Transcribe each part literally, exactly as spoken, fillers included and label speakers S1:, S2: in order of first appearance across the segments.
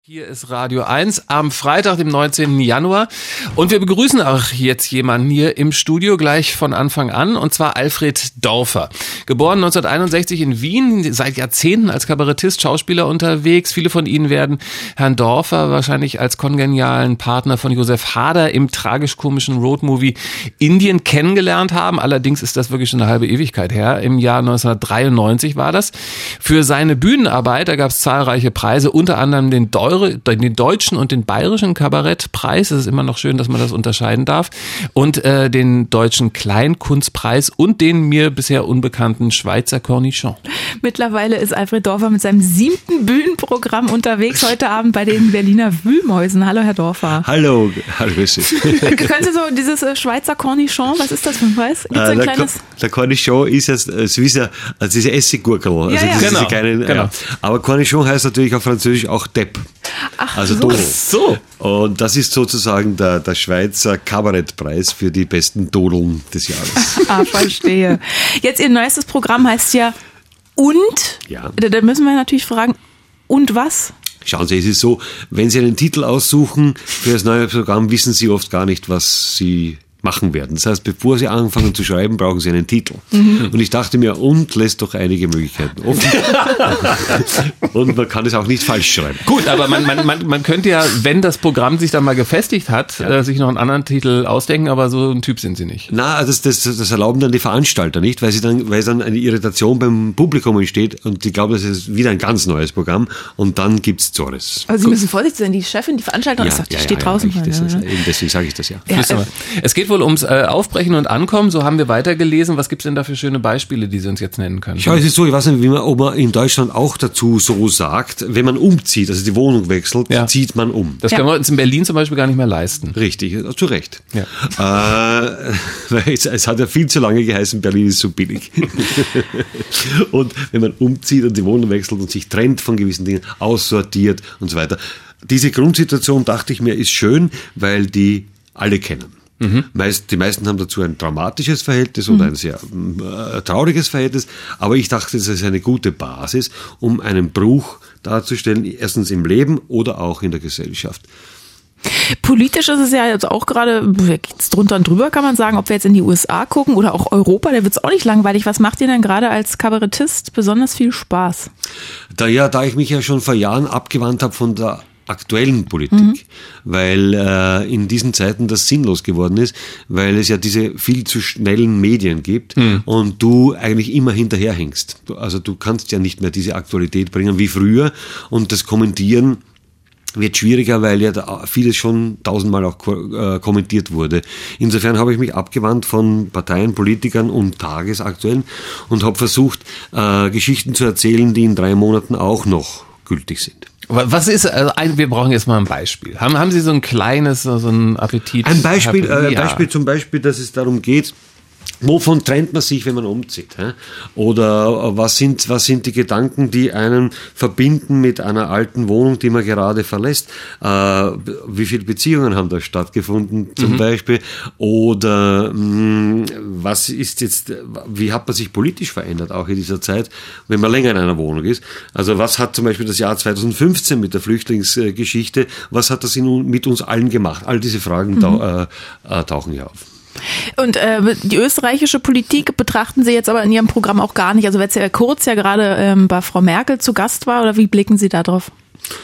S1: Hier ist Radio eins am Freitag, dem neunzehnten Januar, und wir begrüßen auch jetzt jemanden hier im Studio gleich von Anfang an, und zwar Alfred Dorfer. Geboren neunzehnhunderteinundsechzig in Wien, seit Jahrzehnten als Kabarettist, Schauspieler unterwegs. Viele von Ihnen werden Herrn Dorfer wahrscheinlich als kongenialen Partner von Josef Hader im tragisch-komischen Roadmovie Indien kennengelernt haben. Allerdings ist das wirklich schon eine halbe Ewigkeit her. Im Jahr neunzehnhundertdreiundneunzig war das. Für seine Bühnenarbeit, da gab es zahlreiche Preise, unter anderem den Deutschen den deutschen und den bayerischen Kabarettpreis. Es ist immer noch schön, dass man das unterscheiden darf. Und äh, den deutschen Kleinkunstpreis und den mir bisher unbekannten Schweizer Cornichon.
S2: Mittlerweile ist Alfred Dorfer mit seinem siebten Bühnenprogramm unterwegs, heute Abend bei den Berliner Wühlmäusen. Hallo, Herr Dorfer.
S3: Hallo, hallo, grüß Sie.
S2: Können Sie so dieses äh, Schweizer Cornichon, was ist das für ein Preis? Gibt's ein
S3: äh,
S2: kleines?
S3: der, der Cornichon ist jetzt äh, so wie also diese Essiggurkel. Also
S2: ja, ja.
S3: diese,
S1: Genau,
S3: diese kleinen,
S1: genau.
S3: Ja. Aber Cornichon heißt natürlich auf Französisch auch Depp.
S2: Ach,
S3: also
S2: so.
S3: Dodel.
S1: So.
S3: Und das ist sozusagen der, der Schweizer Kabarettpreis für die besten Dodeln des Jahres.
S2: Ah, verstehe. Jetzt Ihr neuestes Programm heißt ja Und?
S3: Ja.
S2: Da, da müssen wir natürlich fragen, und was?
S3: Schauen Sie, es ist so, wenn Sie einen Titel aussuchen für das neue Programm, wissen Sie oft gar nicht, was Sie machen werden. Das heißt, bevor Sie anfangen zu schreiben, brauchen Sie einen Titel. Mhm. Und ich dachte mir, und lässt doch einige Möglichkeiten offen. Und man kann es auch nicht falsch schreiben.
S1: Gut, aber man, man, man, man könnte ja, wenn das Programm sich dann mal gefestigt hat, ja. äh, sich noch einen anderen Titel ausdenken, aber so ein Typ sind Sie nicht.
S3: Na, das, das, das erlauben dann die Veranstalter nicht, weil sie dann, weil dann eine Irritation beim Publikum entsteht und die glauben, das ist wieder ein ganz neues Programm und dann gibt's Zorres.
S2: Also Sie Gut. müssen vorsichtig sein, die Chefin, die Veranstalterin,
S3: ja,
S2: die
S3: ja,
S2: steht
S3: ja,
S2: draußen.
S3: Ja, das ist,
S2: ne?
S3: deswegen sage ich das ja.
S2: ja
S1: äh, es geht wohl ums äh, Aufbrechen und Ankommen, so haben wir weitergelesen. Was gibt's denn da für schöne Beispiele, die Sie uns jetzt nennen können?
S3: Ja, es ist so, ich weiß nicht, wie man, ob man in Deutschland auch dazu so sagt, wenn man umzieht, also die Wohnung wechselt, ja. zieht man um.
S1: Das können ja. wir uns in Berlin zum Beispiel gar nicht mehr leisten.
S3: Richtig, zu Recht.
S1: Ja.
S3: Äh, es, es hat ja viel zu lange geheißen, Berlin ist so billig. Und wenn man umzieht und die Wohnung wechselt und sich trennt von gewissen Dingen, aussortiert und so weiter. Diese Grundsituation, dachte ich mir, ist schön, weil die alle kennen. Mhm. Meist, die meisten haben dazu ein dramatisches Verhältnis mhm. oder ein sehr äh, trauriges Verhältnis, aber ich dachte, das ist eine gute Basis, um einen Bruch darzustellen, erstens im Leben oder auch in der Gesellschaft.
S2: Politisch ist es ja jetzt auch gerade, geht's drunter und drüber, kann man sagen, ob wir jetzt in die U S A gucken oder auch Europa, da wird's auch nicht langweilig. Was macht dir denn gerade als Kabarettist besonders viel Spaß?
S3: Da, ja, da ich mich ja schon vor Jahren abgewandt habe von der aktuellen Politik, mhm. weil äh, in diesen Zeiten das sinnlos geworden ist, weil es ja diese viel zu schnellen Medien gibt mhm. und du eigentlich immer hinterherhängst. Also du kannst ja nicht mehr diese Aktualität bringen wie früher und das Kommentieren wird schwieriger, weil ja da vieles schon tausendmal auch äh, kommentiert wurde. Insofern habe ich mich abgewandt von Parteien, Politikern und Tagesaktuellen und habe versucht, äh, Geschichten zu erzählen, die in drei Monaten auch noch gültig sind.
S1: Was ist, also ein, wir brauchen jetzt mal ein Beispiel. Haben, haben Sie so ein kleines, so ein Appetit?
S3: Ein Beispiel, äh, ein
S1: ja.
S3: Beispiel zum Beispiel, dass es darum geht, wovon trennt man sich, wenn man umzieht? Hä? Oder was sind, was sind die Gedanken, die einen verbinden mit einer alten Wohnung, die man gerade verlässt? Äh, wie viele Beziehungen haben da stattgefunden zum mhm. Beispiel? Oder mh, was ist jetzt, wie hat man sich politisch verändert, auch in dieser Zeit, wenn man länger in einer Wohnung ist? Also was hat zum Beispiel das Jahr zweitausendfünfzehn mit der Flüchtlingsgeschichte, was hat das in, mit uns allen gemacht? All diese Fragen mhm. tau, äh, tauchen hier auf.
S2: Und äh, die österreichische Politik betrachten Sie jetzt aber in Ihrem Programm auch gar nicht. Also wenn es ja Kurz ja gerade ähm, bei Frau Merkel zu Gast war, oder wie blicken Sie da drauf?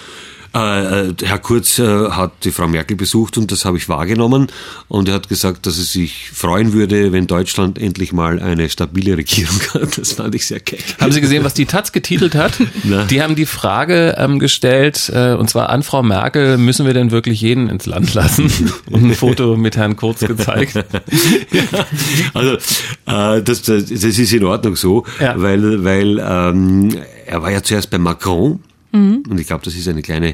S3: Äh, Herr Kurz äh, hat die Frau Merkel besucht und das habe ich wahrgenommen und er hat gesagt, dass er sich freuen würde, wenn Deutschland endlich mal eine stabile Regierung hat. Das fand ich sehr keck.
S1: Haben Sie gesehen, was die Taz getitelt hat? Na. Die haben die Frage ähm, gestellt, äh, und zwar an Frau Merkel, müssen wir denn wirklich jeden ins Land lassen? Und ein Foto mit Herrn Kurz gezeigt.
S3: Ja, also äh, das, das, das ist in Ordnung so, ja. weil, weil ähm, er war ja zuerst bei Macron. Und ich glaube, das ist eine kleine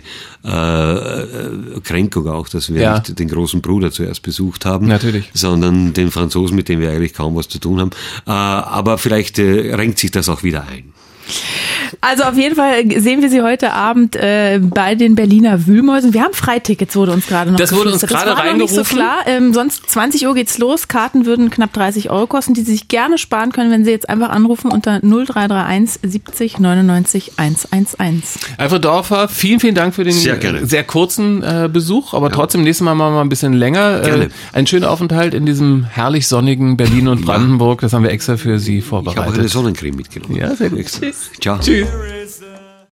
S3: äh, Kränkung auch, dass wir ja. nicht den großen Bruder zuerst besucht haben,
S1: Natürlich.
S3: sondern den Franzosen, mit dem wir eigentlich kaum was zu tun haben. Äh, aber vielleicht äh, renkt sich das auch wieder ein.
S2: Also auf jeden Fall sehen wir sie heute Abend äh, bei den Berliner Wühlmäusen. Wir haben Freitickets, wurde uns gerade noch
S1: Das wurde uns
S2: geflüstert.
S1: gerade
S2: Das war noch nicht so
S1: reingerufen.
S2: klar. Ähm, sonst zwanzig Uhr geht's los. Karten würden knapp dreißig Euro kosten, die Sie sich gerne sparen können, wenn Sie jetzt einfach anrufen unter null drei drei eins siebzig neunundneunzig hundertelf.
S1: Alfred Dorfer, vielen, vielen Dank für den
S3: Sehr gerne.
S1: sehr kurzen äh, Besuch, aber trotzdem nächstes Mal machen wir mal ein bisschen länger.
S3: Gerne.
S1: Äh, ein schöner Aufenthalt in diesem herrlich sonnigen Berlin und Brandenburg. Das haben wir extra für Sie
S3: Ich habe auch eine
S1: vorbereitet.
S3: Sonnencreme mitgenommen.
S1: Ja, sehr gut.
S3: Extra. Ciao.
S1: Tschüss.